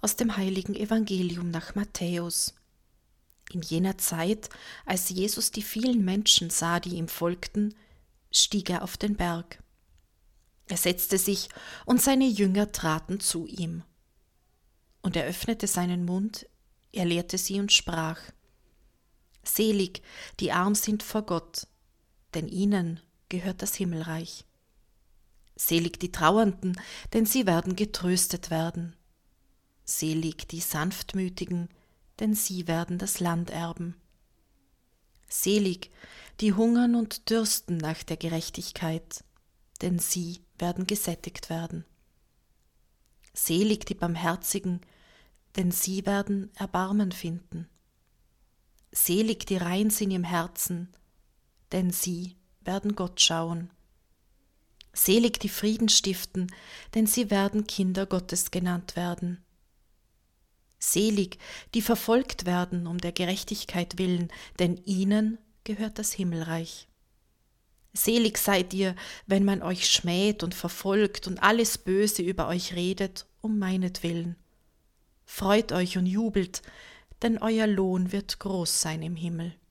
aus dem heiligen Evangelium nach Matthäus. In jener Zeit, als Jesus die vielen Menschen sah, die ihm folgten, stieg er auf den Berg. Er setzte sich, und seine Jünger traten zu ihm. Und er öffnete seinen Mund, er lehrte sie und sprach: Selig, die arm sind vor Gott, denn ihnen gehört das Himmelreich. Selig die Trauernden, denn sie werden getröstet werden. Selig die Sanftmütigen, denn sie werden das Land erben. Selig die hungern und dürsten nach der Gerechtigkeit, denn sie werden gesättigt werden. Selig die Barmherzigen, denn sie werden Erbarmen finden. Selig die rein sind im Herzen, denn sie werden Gott schauen. Selig die Frieden stiften, denn sie werden Kinder Gottes genannt werden. Selig die verfolgt werden um der Gerechtigkeit willen, denn ihnen gehört das Himmelreich. Selig seid ihr, wenn man euch schmäht und verfolgt und alles Böse über euch redet, um meinetwillen. Freut euch und jubelt, denn euer Lohn wird groß sein im Himmel.